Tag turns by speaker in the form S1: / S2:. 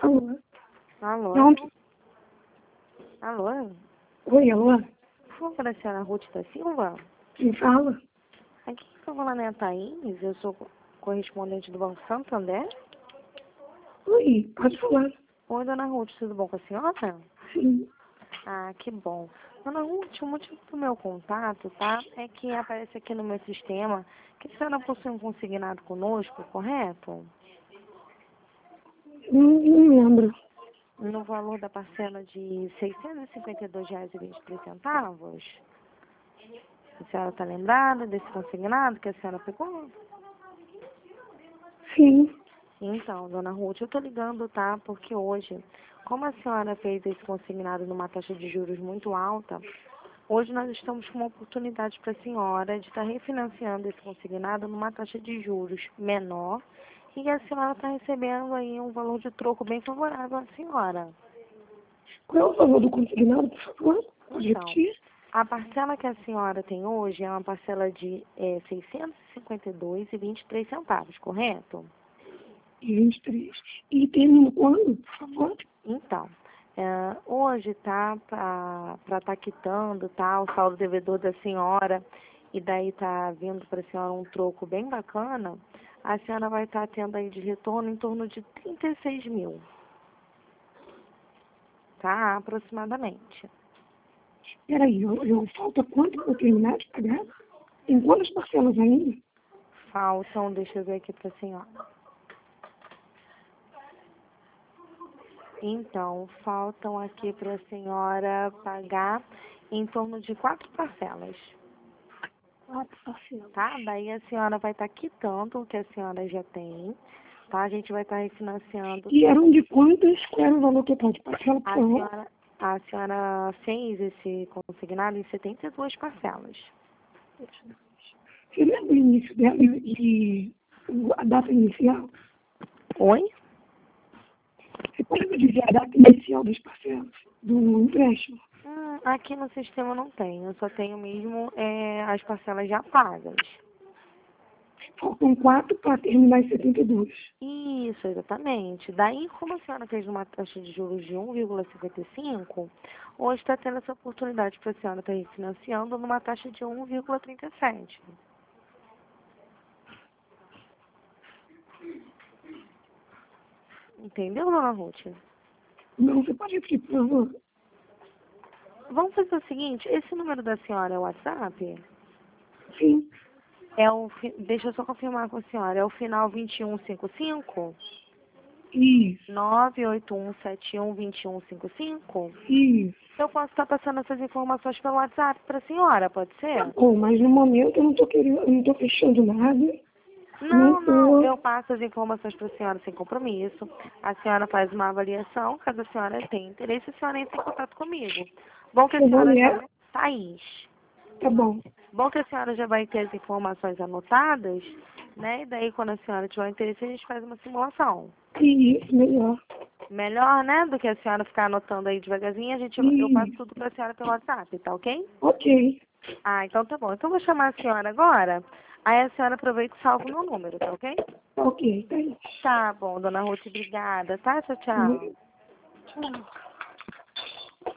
S1: Alô?
S2: Alô?
S1: Pronto.
S2: Alô?
S1: Oi, alô?
S2: Por favor, a senhora Ruth da Silva?
S1: Quem fala?
S2: Aqui que eu vou lá na Thaís, eu sou correspondente do Banco Santander.
S1: Oi, pode falar.
S2: Oi, dona Ruth, tudo bom com a senhora?
S1: Sim.
S2: Ah, que bom. Dona Ruth, o motivo do meu contato, tá, é que aparece aqui no meu sistema que a senhora possui um consignado conosco, correto?
S1: Não lembro.
S2: No valor da parcela de R$ 652,23. A senhora está lembrada desse consignado que a senhora pegou?
S1: Sim.
S2: Então, dona Ruth, eu estou ligando, tá? Porque hoje, como a senhora fez esse consignado numa taxa de juros muito alta, hoje nós estamos com uma oportunidade para a senhora de estar refinanciando esse consignado numa taxa de juros menor e a senhora está recebendo aí um valor de troco bem favorável à senhora.
S1: Qual é o valor do consignado, por favor? Pode
S2: Então,
S1: repetir?
S2: a parcela que a senhora tem hoje é uma parcela de R$ 652,23, correto?
S1: E 23. E termina quando, por favor?
S2: Então, hoje tá para estar quitando, tá, o saldo devedor da senhora, e daí tá vindo para a senhora um troco bem bacana, a senhora vai estar tendo aí de retorno em torno de 36 mil, tá, aproximadamente.
S1: Peraí, falta quanto para eu terminar de pagar? Tem quantas parcelas ainda?
S2: Faltam, deixa eu ver aqui para a senhora. Então, faltam aqui para a senhora pagar em torno de 4 parcelas.
S1: 4 parcelas.
S2: Tá? Daí a senhora vai estar quitando o que a senhora já tem, tá? A gente vai estar refinanciando.
S1: E eram de quantas? Qual era o valor total de parcela, por
S2: A
S1: favor?
S2: senhora fez esse consignado em 72 parcelas.
S1: Você lembra o início dela e a data inicial?
S2: Oi?
S1: Você pode me dizer a data inicial das parcelas do empréstimo?
S2: Aqui no sistema não tem, eu só tenho mesmo as parcelas já pagas.
S1: Faltam 4 para terminar em 72.
S2: Isso, exatamente. Daí, como a senhora fez uma taxa de juros de 1,55, hoje está tendo essa oportunidade para a senhora estar refinanciando numa taxa de 1,37. Entendeu, dona Ruth?
S1: Não, você pode repetir, por favor?
S2: Vamos fazer o seguinte, esse número da senhora é o WhatsApp?
S1: Sim.
S2: Deixa eu só confirmar com a senhora, é o final 2155?
S1: Isso.
S2: 981712155?
S1: Isso.
S2: Eu posso estar passando essas informações pelo WhatsApp para a senhora, pode ser?
S1: Tá bom, mas no momento eu não tô querendo, eu não tô fechando nada.
S2: Não,
S1: Tô.
S2: eu passo as informações para a senhora sem compromisso. A senhora faz uma avaliação, caso a senhora tenha interesse, a senhora entra em contato comigo. Bom que a
S1: Eu vou
S2: senhora já
S1: ler.
S2: vai... Thaís.
S1: Tá bom.
S2: Bom que a senhora já vai ter as informações anotadas, né? E daí, quando a senhora tiver interesse, a gente faz uma simulação.
S1: Isso, melhor.
S2: Melhor, né? Do que a senhora ficar anotando aí devagarzinho, eu passo
S1: Isso.
S2: tudo para a senhora pelo WhatsApp, tá ok?
S1: Ok.
S2: Ah, então tá bom. Então eu vou chamar a senhora agora, aí a senhora aproveita e salva o meu número, tá ok?
S1: Ok, tá aí.
S2: Tá bom, dona Ruth, obrigada, tá? Tchau, tchau.
S1: Tchau.